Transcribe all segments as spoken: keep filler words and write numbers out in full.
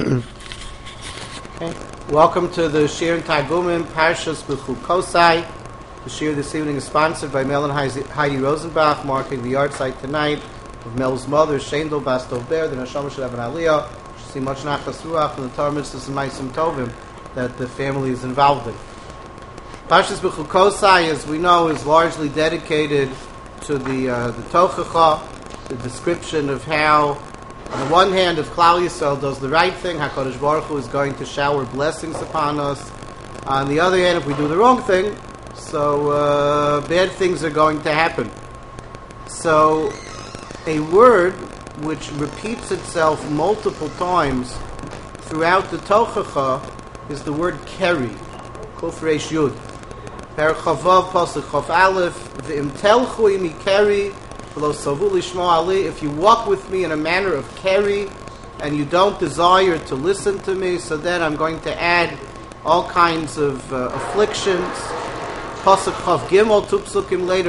Okay. Welcome to the Shir Targumim Parshas B'chukosai. The Shir this evening is sponsored by Mel and Heidi Rosenbach, marking the yard site tonight of Mel's mother, Shendel Bastov Ber, the Neshama Shel Eben Aliyah. She see much nachas ruach from the Torah mitzvahs and Maisim Tovim that the family is involved in. Parshas B'chukosai, as we know, is largely dedicated to the uh, the Tochacha, the description of how, on the one hand, if Klal Yisrael does the right thing, HaKadosh Baruch Hu is going to shower blessings upon us. On the other hand, if we do the wrong thing, so uh, bad things are going to happen. So, a word which repeats itself multiple times throughout the Tochacha is the word keri, Kuf Reish Yud. Per Chavav Pasuk Chav Aleph, V'im telchu imi keri, if you walk with me in a manner of keri, and you don't desire to listen to me, so then I'm going to add all kinds of uh, afflictions. Pasuk Chav Gimel, two psukim later,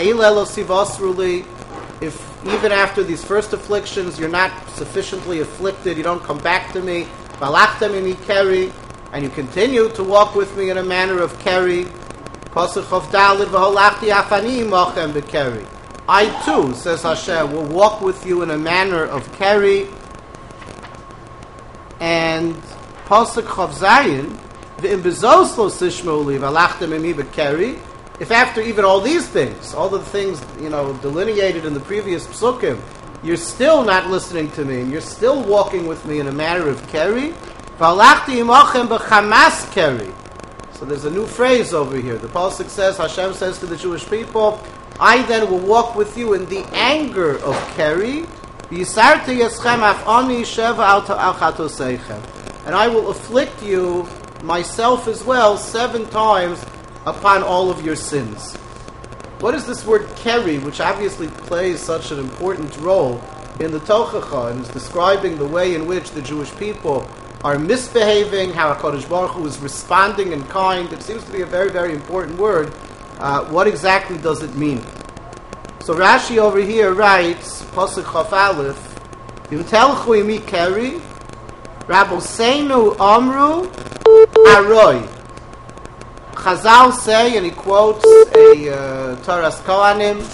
if even after these first afflictions you're not sufficiently afflicted, you don't come back to me, and you continue to walk with me in a manner of keri. Pasuk Chav Daled, v'holachti afani imachem b'keri. I too, says Hashem, will walk with you in a manner of keri. And Pasuk Chav Zayin, v'im bezos lo sishmeu li v'alachtem imi b'keri. If after even all these things, all the things, you know, delineated in the previous psukim, you're still not listening to me, and you're still walking with me in a manner of keri, v'alachti imachem b'chamas keri. So there's a new phrase over here. The Pasuk says, Hashem says to the Jewish people, I then will walk with you in the anger of keri, and I will afflict you myself as well seven times upon all of your sins. What is this word keri, which obviously plays such an important role in the Tochacha and is describing the way in which the Jewish people are misbehaving, how HaKadosh Baruch Hu is responding in kind? It seems to be a very, very important word. Uh, what exactly does it mean? So Rashi over here writes, Pasuk Chaf Aleph, Yim telchu imi keri, Rabboseinu amru aroi. Chazal say, and he quotes a uh, Toras Kohanim,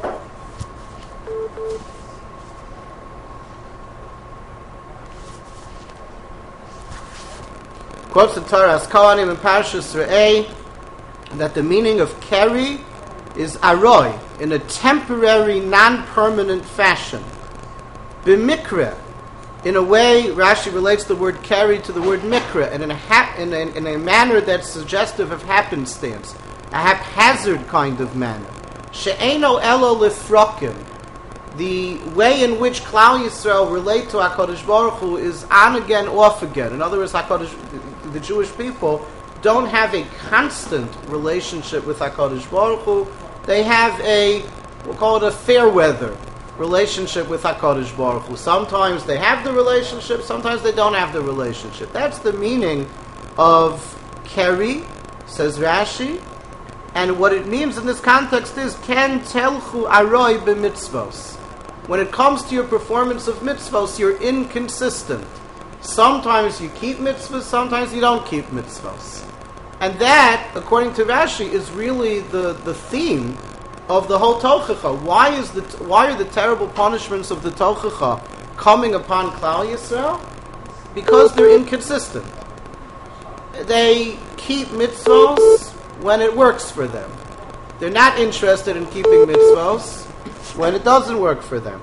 quotes the Toras Kohanim in Parshas Re'eh, that the meaning of keri is aroi, in a temporary, non-permanent fashion. B'mikra, in a way, Rashi relates the word keri to the word mikra, and in a, ha- in, a, in a manner that's suggestive of happenstance, a haphazard kind of manner. She'eno elo lifrokim, the way in which Klal Yisrael relate to HaKadosh Baruch Hu is on again, off again. In other words, HaKadosh, the Jewish people don't have a constant relationship with HaKadosh Baruch Hu. They have a, we'll call it a fair weather relationship with HaKadosh Baruch Hu. Sometimes they have the relationship, sometimes they don't have the relationship. That's the meaning of keri, says Rashi. And what it means in this context is, ken telchu aroi b'mitzvos. When it comes to your performance of mitzvos, you're inconsistent. Sometimes you keep mitzvahs, sometimes you don't keep mitzvahs. And that, according to Rashi, is really the, the theme of the whole Tochacha. Why is the why are the terrible punishments of the Tochacha coming upon Klal Yisrael? Because they're inconsistent. They keep mitzvahs when it works for them. They're not interested in keeping mitzvahs when it doesn't work for them.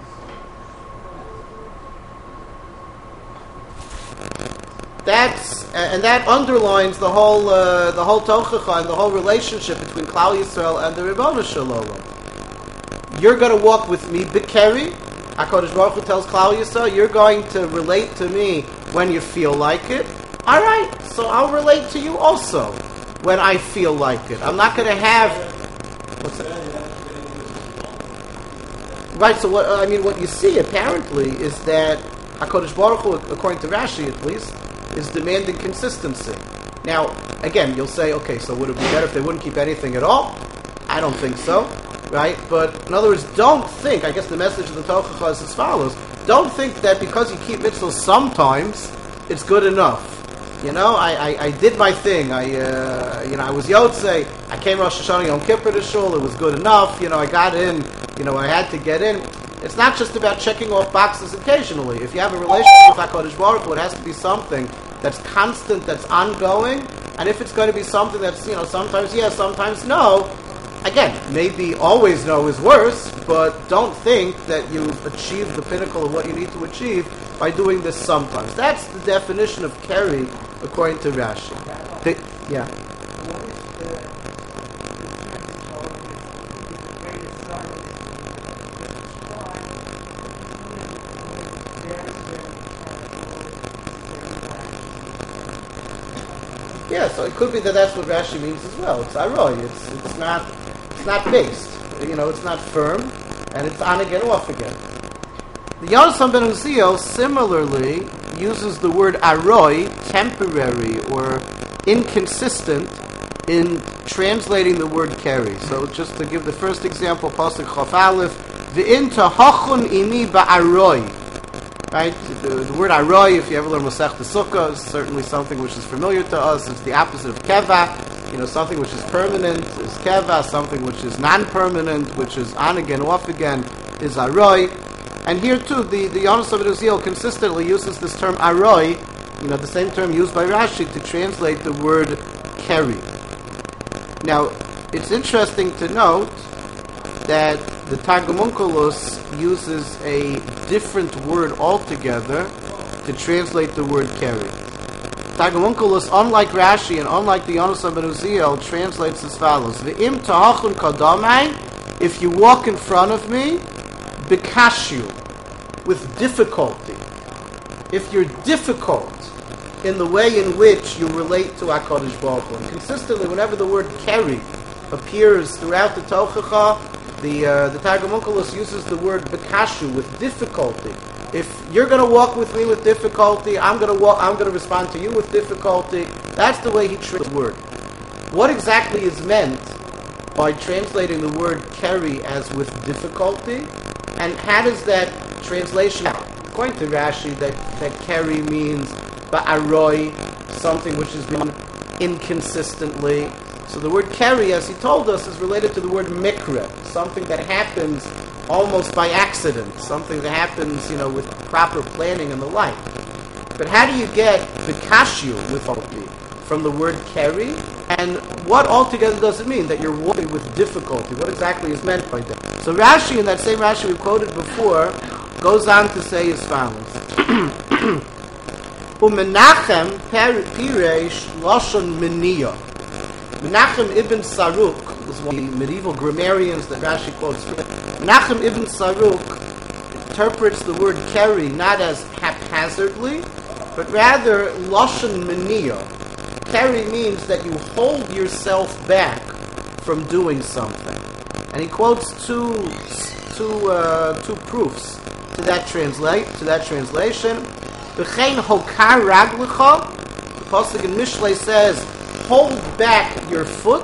That's and that underlines the whole uh, the whole Tochacha and the whole relationship between Klal Yisrael and the Ribono Shel Olam. You're going to walk with me, b'keri. HaKadosh Baruch Hu tells Klal Yisrael, you're going to relate to me when you feel like it. All right, so I'll relate to you also when I feel like it. I'm not going to have. What's that? Right. So what I mean, what you see apparently is that HaKadosh Baruch Hu, according to Rashi at least, is demanding consistency. Now, again, you'll say, okay, so would it be better if they wouldn't keep anything at all? I don't think so, right? But in other words, don't think, I guess the message of the Tochacha is as follows, don't think that because you keep mitzvahs sometimes, it's good enough. You know, I, I, I did my thing. I uh, you know I was Yotzei. I came Rosh Hashanah Yom Kippur to shul. It was good enough. You know, I got in. You know, I had to get in. It's not just about checking off boxes occasionally. If you have a relationship with HaKadosh Baruch Hu, it has to be something that's constant, that's ongoing. And if it's going to be something that's, you know, sometimes yes, sometimes no, again, maybe always no is worse, but don't think that you've achieved the pinnacle of what you need to achieve by doing this sometimes. That's the definition of carry according to Rashi. The, yeah. Yeah, so it could be that that's what Rashi means as well. It's aroi. It's it's not it's not based. You know, it's not firm, and it's on again, off again. The Yonasan ben Uziel similarly uses the word aroi, temporary or inconsistent, in translating the word carry. So just to give the first example, pasuk Chaf Aleph, v'in tahachun imi ba'aroi. Right? The, the word aroi, if you ever learn Masechta Sukkah, is certainly something which is familiar to us. It's the opposite of keva. You know, something which is permanent is keva. Something which is non-permanent, which is on again, off again, is aroi. And here too, the the Yonasan ben Uziel consistently uses this term aroi. You know, the same term used by Rashi to translate the word carry. Now, it's interesting to note that the Targum Onkelos uses a different word altogether to translate the word carry. Targum Onkelos, unlike Rashi and unlike the Yonasan ben Uziel, translates as follows: V'im tahachun kadamai, if you walk in front of me, bikashu, with difficulty. If you're difficult in the way in which you relate to HaKadosh Baruch Hu. And consistently, whenever the word carry appears throughout the Tochacha, the uh, the Targum Onkelos uses the word bekashu, with difficulty. If you're going to walk with me with difficulty, I'm going to walk. I'm going to respond to you with difficulty. That's the way he treats the word. What exactly is meant by translating the word carry as with difficulty, and how does that translation, according to Rashi, that that carry means ba'aroi, something which is done inconsistently. So the word carry, as he told us, is related to the word mikra, something that happens almost by accident, something that happens, you know, with proper planning and the like. But how do you get bikashu with difficulty from the word carry? And what altogether does it mean that you're walking with difficulty? What exactly is meant by that? So Rashi, in that same Rashi we quoted before, goes on to say as follows. Umenachem piresh lashon meniya. Menachem ibn Saruk was one of the medieval grammarians that Rashi quotes. Menachem ibn Saruk interprets the word carry not as haphazardly, but rather lashon meniya. Carry means that you hold yourself back from doing something. And he quotes two two uh, two proofs to that translate to that translation. V'chein hokar raglecha. The pasuk in Mishlei says, "Hold back your foot."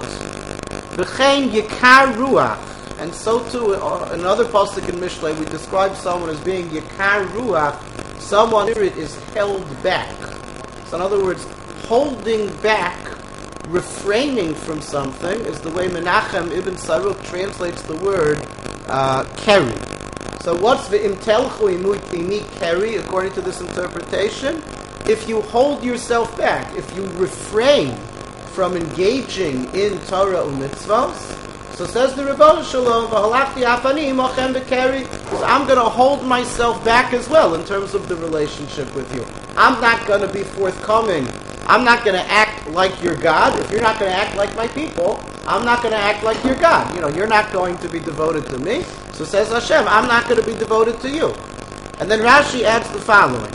V'chein yikar ruach. And so too, in another pasuk in Mishlei, we describe someone as being yikar ruach. Someone's spirit is held back. So, in other words, holding back, refraining from something, is the way Menachem ibn Saruk translates the word uh, carry. So what's the imtelchu imi carry according to this interpretation? If you hold yourself back, if you refrain from engaging in Torah and mitzvahs, so says the Rebbeinu Shalom, v'halachti afani mochem b'carry. So I'm going to hold myself back as well in terms of the relationship with you. I'm not going to be forthcoming. I'm not going to act like your God. If you're not going to act like my people, I'm not going to act like your God. You know, you're not going to be devoted to me. So says Hashem, I'm not going to be devoted to you. And then Rashi adds the following: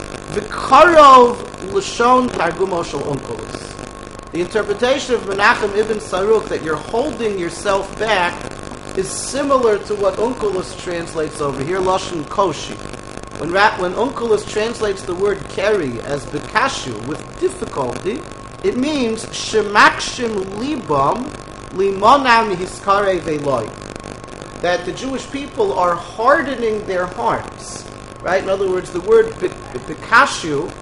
V'karov l'shon targumo shel Onkelos. The interpretation of Menachem ibn Saruk that you're holding yourself back is similar to what Onkelos translates over here, lashon koshi. When when Onkelos translates the word carry as bekashu, with difficulty, it means shemakshim libam limonam hiskare veloy. That the Jewish people are hardening their hearts. Right? In other words, the word bekashu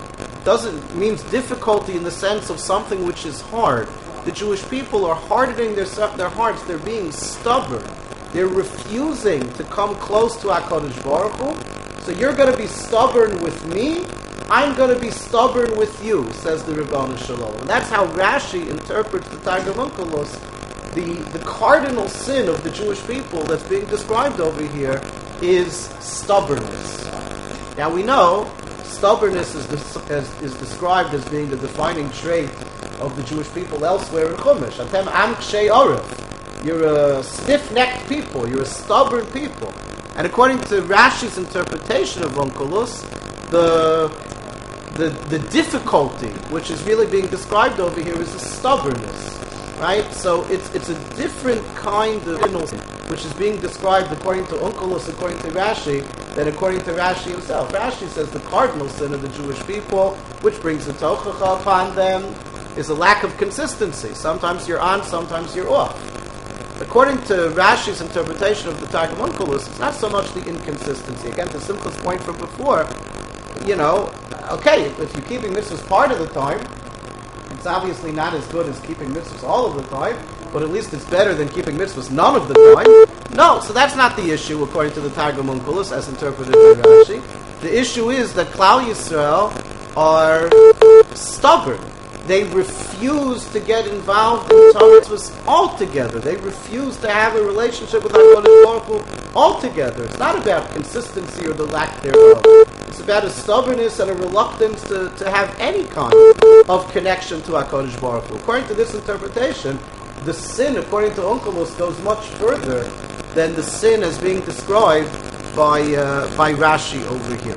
doesn't means difficulty in the sense of something which is hard. The Jewish people are hardening their their hearts. They're being stubborn. They're refusing to come close to HaKadosh Baruch Hu. So you're going to be stubborn with me. I'm going to be stubborn with you, says the Ribono Shel Olam. And that's how Rashi interprets the Targum Onkelos. The, the cardinal sin of the Jewish people that's being described over here is stubbornness. Now we know stubbornness is, des- as, is described as being the defining trait of the Jewish people elsewhere in Chumash. Atem am kshei oref. You're a stiff-necked people. You're a stubborn people. And according to Rashi's interpretation of Onkelos, the, the the difficulty which is really being described over here is the stubbornness, right? So it's it's a different kind of sin which is being described according to Onkelos, according to Rashi, than according to Rashi himself. Rashi says the cardinal sin of the Jewish people, which brings the tochacha upon them, is a lack of consistency. Sometimes you're on, sometimes you're off. According to Rashi's interpretation of the Targum Onkelos, it's not so much the inconsistency. Again, to Simcha's point from before, you know, okay, if you're keeping mitzvahs part of the time, it's obviously not as good as keeping mitzvahs all of the time, but at least it's better than keeping mitzvahs none of the time. No, so that's not the issue according to the Targum Onkelos as interpreted by Rashi. The issue is that Klal Yisrael are stubborn. They refuse to get involved in Torah mitzvahs altogether. They refuse to have a relationship with HaKadosh Baruch Hu altogether. It's not about consistency or the lack thereof. It's about a stubbornness and a reluctance to, to have any kind of connection to HaKadosh Baruch Hu. According to this interpretation, the sin, according to Onkelos, goes much further than the sin as being described by uh, by Rashi over here.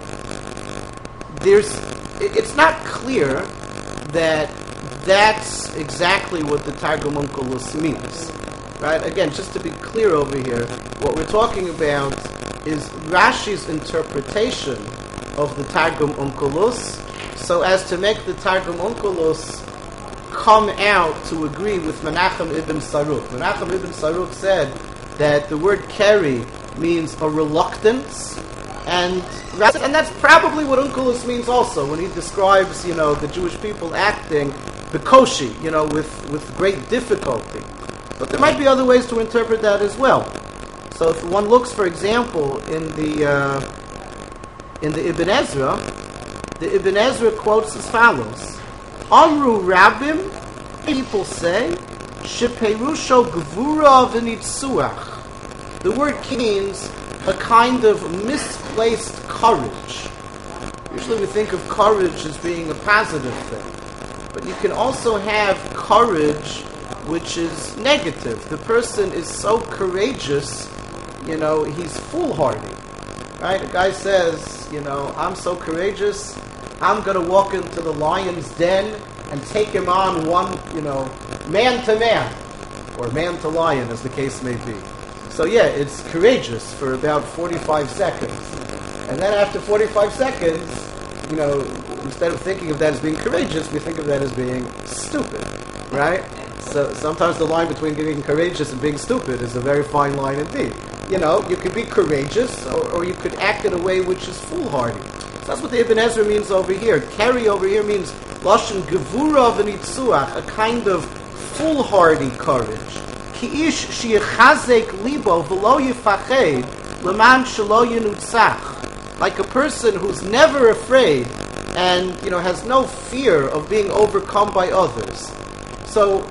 There's, it's not clear that that's exactly what the Targum Onkelos means, right? Again, just to be clear over here, what we're talking about is Rashi's interpretation of the Targum Onkelos, so as to make the Targum Onkelos come out to agree with Menachem ibn Saruk. Menachem ibn Saruk said that the word keri means a reluctance, and and that's probably what Onkelos means also when he describes, you know, the Jewish people acting bekoshi, you know, with, with great difficulty. But there might be other ways to interpret that as well. So if one looks, for example, in the uh, in the Ibn Ezra, the Ibn Ezra quotes as follows: Amru Rabbim, people say, Sheperusho Gvura v'nitzuach. The word means a kind of misplaced courage. Usually we think of courage as being a positive thing. But you can also have courage which is negative. The person is so courageous, you know, he's foolhardy. Right? A guy says, you know, I'm so courageous, I'm going to walk into the lion's den and take him on one, you know, man to man, or man to lion, as the case may be. So yeah, it's courageous for about forty-five seconds. And then after forty-five seconds, you know, instead of thinking of that as being courageous, we think of that as being stupid, right? So sometimes the line between being courageous and being stupid is a very fine line indeed. You know, you could be courageous, or, or you could act in a way which is foolhardy. So that's what the Ibn Ezra means over here. Keri over here means Lashon Gevura v'nitzuach, a kind of foolhardy courage. Ki ish she'chazek libo v'lo yifached leman shelo yenutzach. Like a person who's never afraid and, you know, has no fear of being overcome by others. So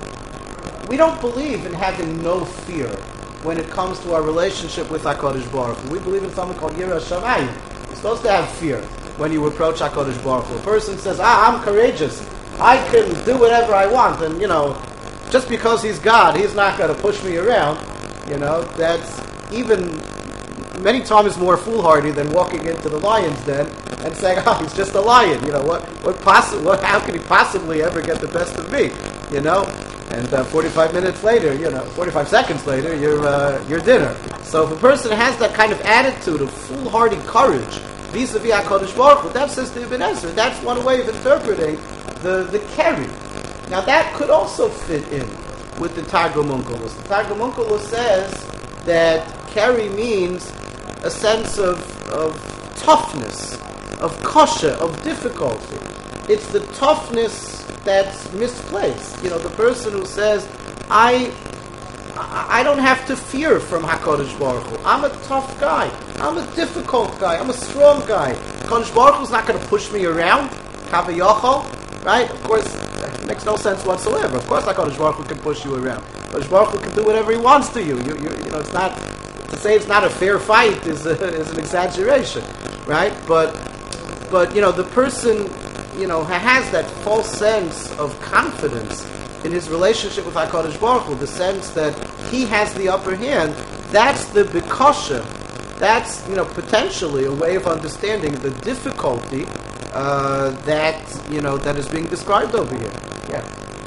we don't believe in having no fear when it comes to our relationship with HaKadosh Baruch Hu. We believe in something called Yirah Shamayim. You're supposed to have fear when you approach HaKadosh Baruch Hu. A person says, ah, I'm courageous, I can do whatever I want, and, you know, just because he's God, he's not going to push me around. You know, that's even many times more foolhardy than walking into the lion's den and saying, oh, he's just a lion. You know, what, what possi- what, how can he possibly ever get the best of me? You know? And uh, forty-five minutes later, you know, forty-five seconds later, you're, uh, you're dinner. So if a person has that kind of attitude of foolhardy courage vis-a-vis HaKadosh Baruch Hu, that says to Ibn Ezra, that's one way of interpreting the, the keri. Now that could also fit in with the Targum Onkelos. The Targum Onkelos says that keri means a sense of, of toughness, of kosher, of difficulty. it's the toughness that's misplaced. You know, the person who says, I I don't have to fear from HaKadosh Baruch Hu. I'm a tough guy. I'm a difficult guy. I'm a strong guy. HaKadosh Baruch Hu's not going to push me around. Kavayachol, right? Of course, it makes no sense whatsoever. Of course, HaKadosh Baruch Hu can push you around. HaKadosh Baruch Hu can do whatever he wants to you. You, you, you know, it's not, to say it's not a fair fight is a, is an exaggeration, right? But, but you know, the person, you know, has that false sense of confidence in his relationship with HaKadosh Baruch Hu, the sense that he has the upper hand. That's the bikosha. That's, you know, potentially a way of understanding the difficulty uh, that, you know, that is being described over here. Yeah.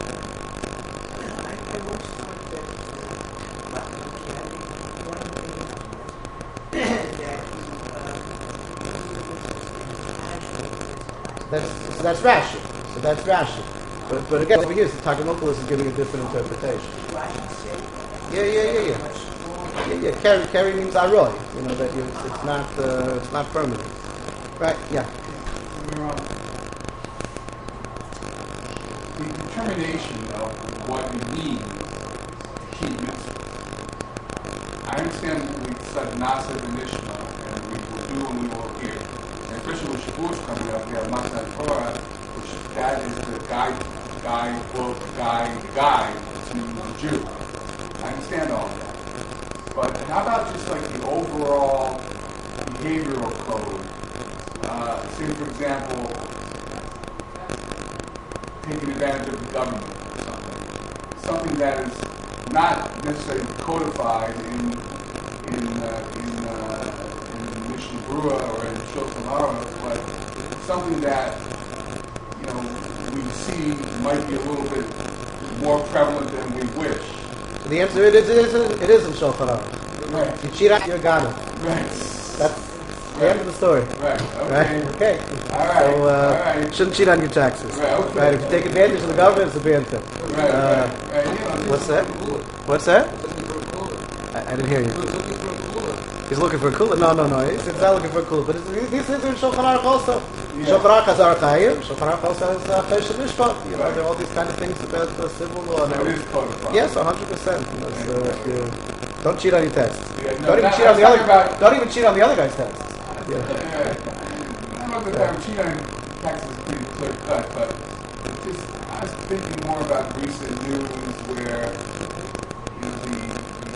That's, so that's Rashi. So that's Rashi. But, but again, over here, the Taganopoulos is giving a different interpretation. Yeah, yeah, yeah, yeah. Yeah, yeah. Carry, carry means arroy. You know that you, it's, it's not, uh, it's not permanent. Right? Yeah. The determination of what it means to keep mitzvah. I understand we said Nasa and Nishma, and we will do and we will hear. And especially with Shavuos coming up, we have Matzah Torah, which that is the guide, guide book, guide, guide to the Jew. I understand all of that. But how about just like the overall behavioral code? Uh, say, for example, taking advantage of the government or something. Something that is not necessarily codified in in uh, in, uh, in Mishnah Berurah or in Shulchan Aruch, but something that, you know, we see might be a little bit more prevalent than we wish. So the answer it is it is it is in Shulchan Aruch. Right. If you cheat out, you're gone. Right. That's the end of the story. Right. Okay. Right? Okay. All right. So, uh, All right. shouldn't cheat on your taxes. Right. Okay. Right. If you take advantage of the government, it's a bad thing. Right. Uh, right. right. You know, What's that? What's that? I, I didn't hear you. He's looking for a cooler. No, no, no. He's, he's not looking for a cooler. But it's, these things are in Shulchan Aruch also. Yeah. Shulchan Aruch has Arachayim. Shulchan Aruch also has uh, Chesed Mishpat. You know, there are all these kind of things about the civil law. So it is codified. Yes, one hundred percent. You know, so if you don't cheat on your taxes. Yeah, no, don't even that- cheat on the I other. was talking about- Don't even cheat on the other guy's taxes. Yeah. Yeah. I don't know that cheat on taxes is pretty clear cut, but just I was thinking more about recent news where, you know, the,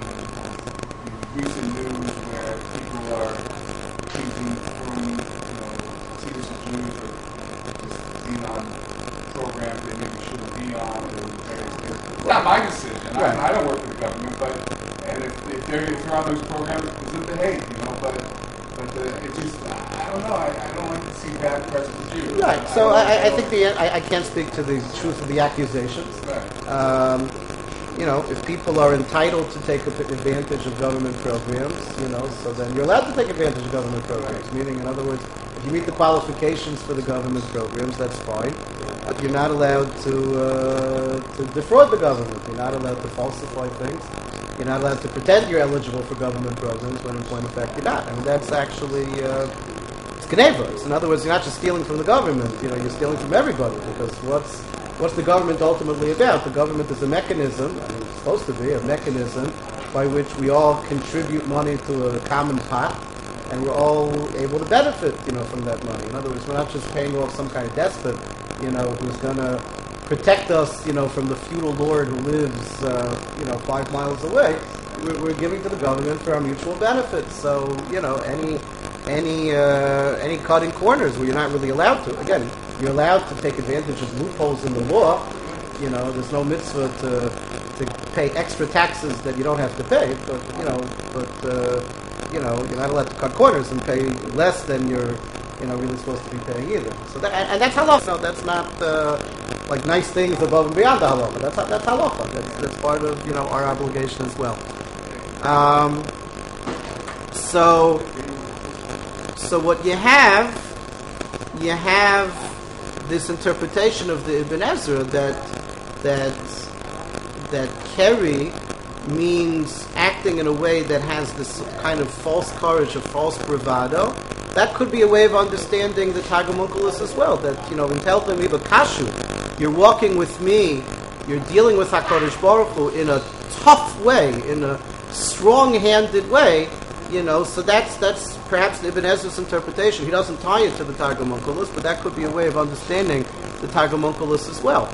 the recent news where people are keeping from, you know, secrets of Jews or just being on programs they maybe shouldn't be on or various things. It's not my decision. Right. I, I don't work for the government, but and if, if they're if they're on those programs, it's a behave, you know, but. But uh, it just, I don't know, I, I don't like to see bad press with you. Right. So I, I think the I, I can't speak to the truth of the accusations. Right. Um, you know, if people are entitled to take advantage of government programs, you know, so then you're allowed to take advantage of government programs. Right. Meaning, in other words, if you meet the qualifications for the government programs, that's fine. But you're not allowed to uh, to defraud the government. You're not allowed to falsify things. You're not allowed to pretend you're eligible for government programs when in point of fact you're not. I mean, that's actually, uh, it's Geneva. In other words, you're not just stealing from the government, you know, you're stealing from everybody, because what's what's the government ultimately about? The government is a mechanism, I mean, it's supposed to be a mechanism by which we all contribute money to a common pot, and we're all able to benefit, you know, from that money. In other words, we're not just paying off some kind of despot, you know, who's going to protect us, you know, from the feudal lord who lives, uh, you know, five miles away. We're, we're giving to the government for our mutual benefit. So, you know, any any uh, any cutting corners where you're not really allowed to. Again, you're allowed to take advantage of loopholes in the law. You know, there's no mitzvah to to pay extra taxes that you don't have to pay. But you know, but uh, you know, you're not allowed to cut corners and pay less than you're, you know, really supposed to be paying either. So that, and, and that's halacha. No, that's not uh, like nice things above and beyond the halacha. That's that's halacha. That's, that's part of, you know, our obligation as well. Um, so so what you have, you have this interpretation of the Ibn Ezra that that that Keri means acting in a way that has this kind of false courage, or false bravado. that could be a way of understanding the Targum Onkelos as well. That, you know, in Telchem Iba Kashu, you're walking with me, you're dealing with HaKadosh Baruch Hu in a tough way, in a strong-handed way, you know, so that's that's perhaps Ibn Ezra's interpretation. He doesn't tie it to the Targum Onkelos, but that could be a way of understanding the Targum Onkelos as well.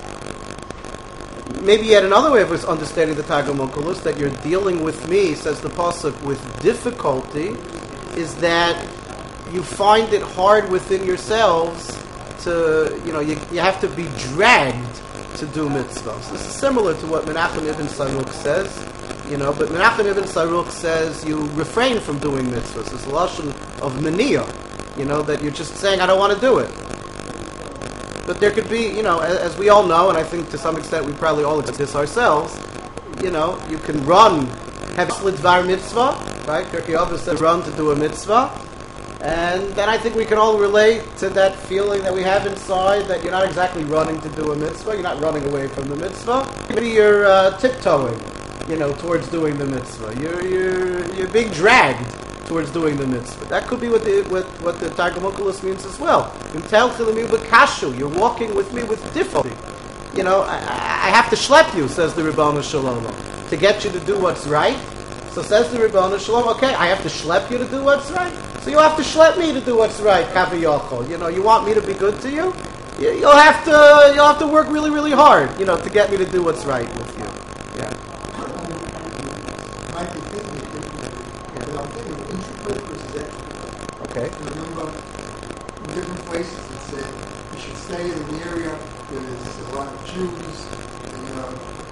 Maybe yet another way of understanding the Targum Onkelos, that you're dealing with me, says the Pasuk, with difficulty, is that you find it hard within yourselves to, you know, you, you have to be dragged to do mitzvahs. This is similar to what Menachem Ibn Saruk says, you know, but Menachem Ibn Saruk says you refrain from doing mitzvahs. It's a lashon of meniyah, you know, that you're just saying, I don't want to do it. But there could be, you know, as, as we all know, and I think to some extent we probably all accept this ourselves, you know, you can run, have dvar mitzvah, right? Pirkei Avos says run to do a mitzvah, and then I think we can all relate to that feeling that we have inside that you're not exactly running to do a mitzvah, you're not running away from the mitzvah, maybe you're uh, tiptoeing, you know, towards doing the mitzvah. You're you're you're being dragged towards doing the mitzvah. That could be what the what, what the Targum Onkelos means as well. You're walking with me with difficulty. You know, I, I have to schlep you, says the Ribono Shel Olam, to get you to do what's right. So says the Ribono Shel Olam, okay, I have to schlep you to do what's right. So you'll have to schlep me to do what's right, Kaviyachol. You know, you want me to be good to you? You'll have to you'll have to work really, really hard, you know, to get me to do what's right with you. Yeah. Okay. Remember, in different places it said you should stay in an area where there's a lot of Jews, and uh,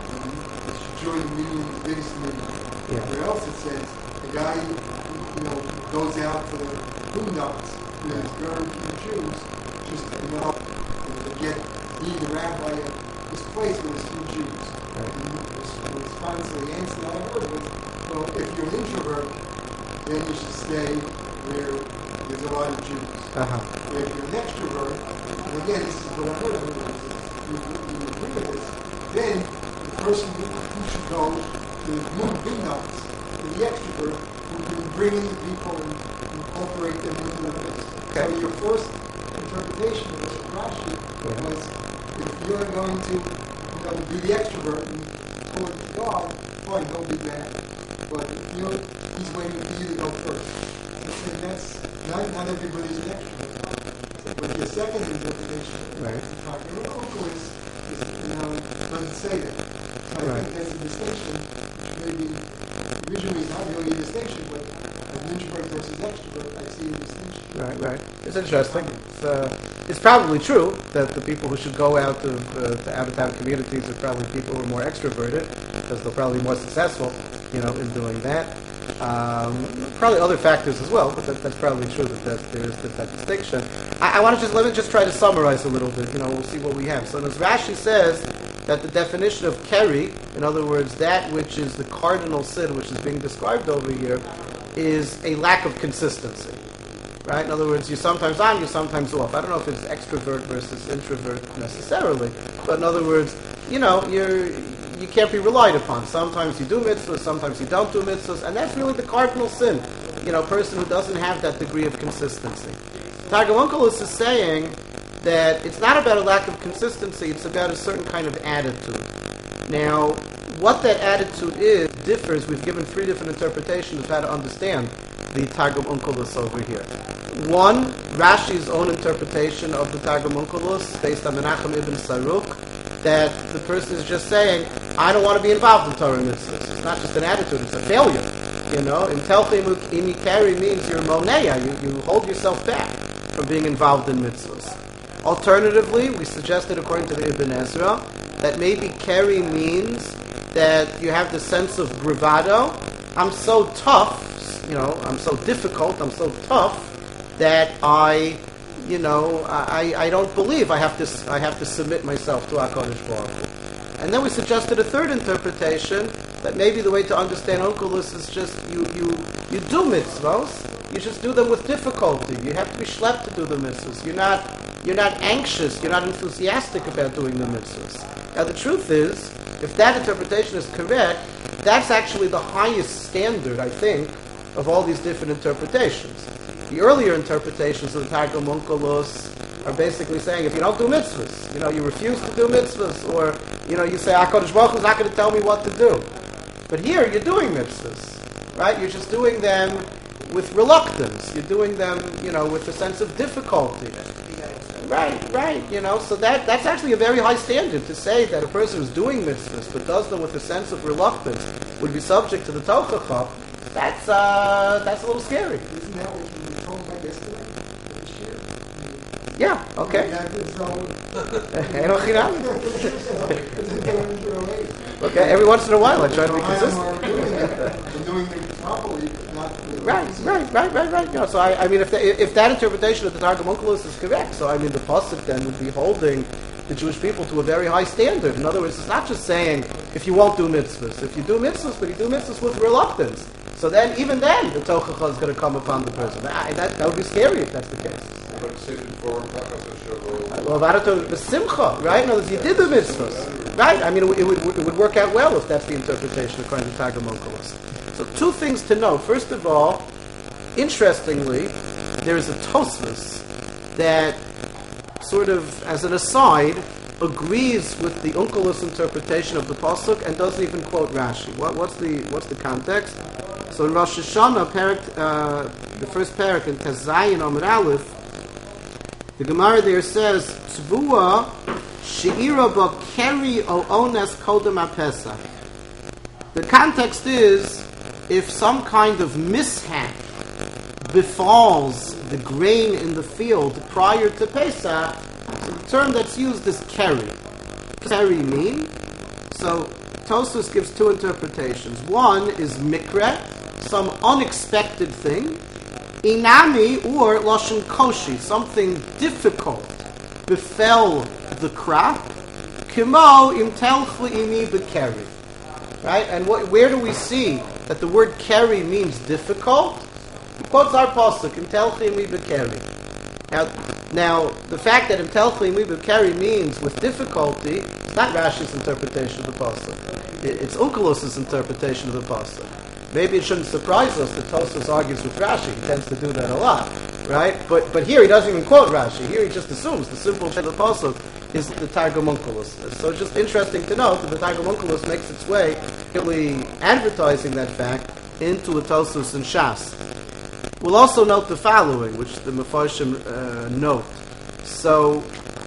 you should join the meeting, the biggest meeting. Yeah. Where else it says the guy, you know, goes out for the boondocks with his girl and the Jews, just you know, to get being the rabbi at this place where there's few Jews. Right. And the response to the answer that I heard was, well, if you're an introvert, then you should stay where there's a lot of Jews. Uh-huh. If you're an extrovert, and again, this is what I heard, you, you agree with this, then the person who, who should go to the boondocks, to the extrovert, who can bring in the people and incorporate them into the mix. Okay. So your first interpretation of this Rashi Yeah. was, if you're going to, you know, be the extrovert and toward God, fine, don't be bad. But if you're, he's waiting for you to go first. And that's not, not everybody's an extrovert. But your second interpretation, Right. the Uncle is, is, you know, doesn't say that. So I Right. think that's a distinction. Maybe originally it's not really a distinction, but as an introvert versus extrovert, I see a distinction. Right, right. It's interesting. It's, uh, it's probably true that the people who should go out of uh, to Abbotttown communities are probably people who are more extroverted, because they'll probably be more successful, you know, in doing that. Um, probably other factors as well, but that, that's probably true that, that there is that, that distinction. I, I want to just let me just try to summarize a little bit. You know, we'll see what we have. So, as Rashi says, that the definition of keri, in other words, that which is the cardinal sin, which is being described over here, is a lack of consistency. Right? In other words, you're sometimes on, you're sometimes off. I don't know if it's extrovert versus introvert necessarily, but in other words, you know, you're you can't be relied upon. Sometimes you do mitzvahs, sometimes you don't do mitzvahs, and that's really the cardinal sin. You know, a person who doesn't have that degree of consistency. Targum Onkelos is saying that it's not about a lack of consistency, it's about a certain kind of attitude. Now, what that attitude is differs. We've given three different interpretations of how to understand the Targum Onkelos over here. One, Rashi's own interpretation of the Targum Onkelos, based on Menachem Ibn Saruk, that the person is just saying, I don't want to be involved in Torah mitzvahs. It's not just an attitude, it's a failure. You know, in Telchim Imikari means you're moneya, you, you hold yourself back from being involved in mitzvahs. Alternatively, we suggested, according to the Ibn Ezra, that maybe keri means that you have the sense of bravado. I'm so tough, you know, I'm so difficult, I'm so tough, that I, you know, I, I don't believe I have to I have to submit myself to HaKadosh Baruch Hu. And then we suggested a third interpretation, that maybe the way to understand Onkelos is just you, you, you do mitzvahs, you just do them with difficulty. You have to be schlepped to do the mitzvahs. You're not you're not anxious, you're not enthusiastic about doing the mitzvahs. Now the truth is, if that interpretation is correct, that's actually the highest standard, I think, of all these different interpretations. the earlier interpretations of the Targum Onkelos are basically saying, if you don't do mitzvahs, you know, you refuse to do mitzvahs, or, you know, you say, HaKadosh Baruch Hu is not going to tell me what to do. But here, you're doing mitzvahs, right? You're just doing them with reluctance. You're doing them, you know, with a sense of difficulty. Right, right, you know, so that that's actually a very high standard to say that a person who's doing mitzvahs but does them with a sense of reluctance would be subject to the Tochacha. That's uh, that's a little scary. Isn't that what you were told about yesterday? This year? Yeah, okay. Okay, every once in a while I try to be consistent. Doing things properly, not Right, right, right, right, right. You know, so I, I mean, if the, if that interpretation of the Targum Onkelos is correct, so I mean, the pasuk then would be holding the Jewish people to a very high standard. In other words, it's not just saying if you won't do mitzvahs, if you do mitzvahs, but you do mitzvahs with reluctance. So then, even then, the Tochacha is going to come upon the person. That, that, that would be scary if that's the case. Well, Varato b'simcha, right? In other words, you did the mitzvahs, right? I mean, it, it, would, it would work out well if that's the interpretation according to Targum Onkelos. So two things to note. First of all, interestingly, there is a Tosfos that sort of, as an aside, agrees with the Onkelos interpretation of the pasuk and doesn't even quote Rashi. What, what's the what's the context? So in Rosh Hashanah, parak, uh, the first parak in Tezayin Amud Aleph, the Gemara there says, Tzvua she'ira ba keri o ones kodem ha-pesach. The context is, if some kind of mishap befalls the grain in the field prior to Pesach, so the term that's used is keri. Keri mean? So Tosfos gives two interpretations. One is mikra, some unexpected thing. Inami, or lashon koshi, something difficult befell the crop. Kimo im telch imi bekeri. Right? And what, where do we see that the word keri means difficult? He quotes our pasuk, im telch imi bekeri. Now, now, the fact that im telch imi bekeri means with difficulty, it's not Rashi's interpretation of the pasuk. It, it's Onkelos' interpretation of the pasuk. Maybe it shouldn't surprise us that Tosfos argues with Rashi. He tends to do that a lot, right? But but here he doesn't even quote Rashi. Here he just assumes the simple of the pasuk is the Targum Onkelos. So it's just interesting to note that the Targum Onkelos makes its way, really advertising that fact, into a Tosfos and Shas. We'll also note the following, which the Mefarshim uh, note. So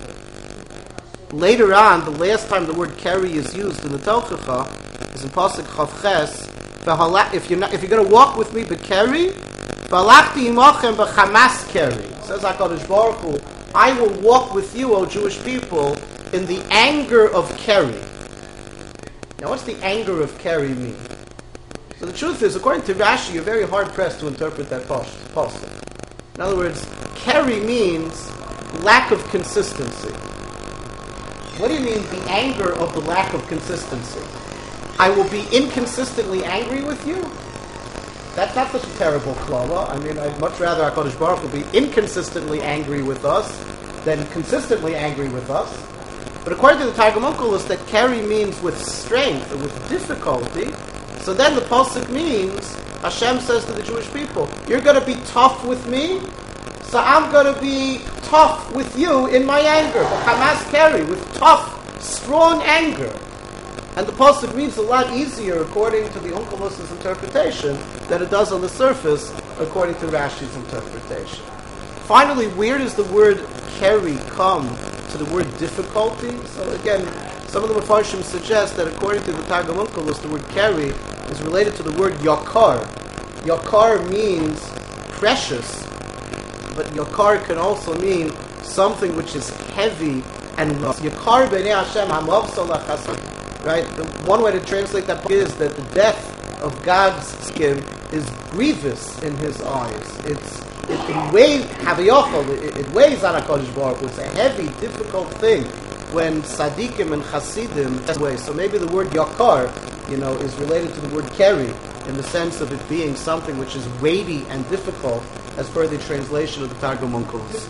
later on, the last time the word keri is used in the Tochacha is in pasuk Chav Ches. If you're not, if you're going to walk with me, bekeri, balachti imachem b'chamas keri. Says HaKadosh Baruch Hu, I will walk with you, O Jewish people, in the anger of keri. Now, what's the anger of keri mean? So the truth is, according to Rashi, you're very hard pressed to interpret that pasuk. In other words, keri means lack of consistency. What do you mean, the anger of the lack of consistency? I will be inconsistently angry with you? That's not such a terrible klala. I mean, I'd much rather HaKadosh Baruch Hu be inconsistently angry with us than consistently angry with us. But according to the Targum Onkelos, that keri means with strength or with difficulty. So then the pasuk means, Hashem says to the Jewish people, you're going to be tough with me, so I'm going to be tough with you in my anger. Hamas keri, with tough, strong anger. And the pasuk reads a lot easier according to the Onkelos' interpretation than it does on the surface according to Rashi's interpretation. Finally, where does the word keri come to the word difficulty? So again, some of the Mefarshim suggest that according to the Targum Onkelos, the word keri is related to the word yakar. Yakar means precious, but yakar can also mean something which is heavy and yakar b'nei Hashem hamav salachasam. Right? The one way to translate that is that the death of God's skin is grievous in His eyes. It's it, it weighs haviyachol. It, it weighs on HaKadosh Baruch Hu. It's a heavy, difficult thing when tzaddikim and chasidim. That way, so maybe the word yakar, you know, is related to the word keri in the sense of it being something which is weighty and difficult, as per the translation of the Targum Onkelos.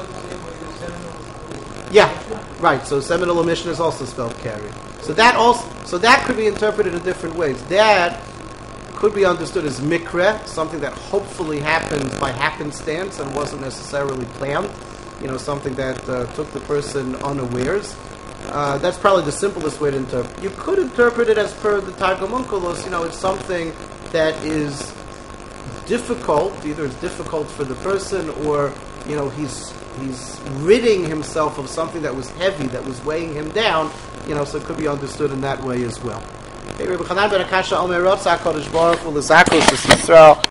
Yeah, right. So seminal omission is also spelled keri. So that also, so that could be interpreted in different ways. That could be understood as mikra, something that hopefully happened by happenstance and wasn't necessarily planned. You know, something that uh, took the person unawares. Uh, that's probably the simplest way to interpret. You could interpret it as per the Targum Onkelos. You know, it's something that is difficult. Either it's difficult for the person, or you know, he's he's ridding himself of something that was heavy, that was weighing him down. You know, so it could be understood in that way as well. Hey, Rabbi Chanan ben Akasha Omer Rotza HaKadosh Baruch Hu L'Zakos Yisrael.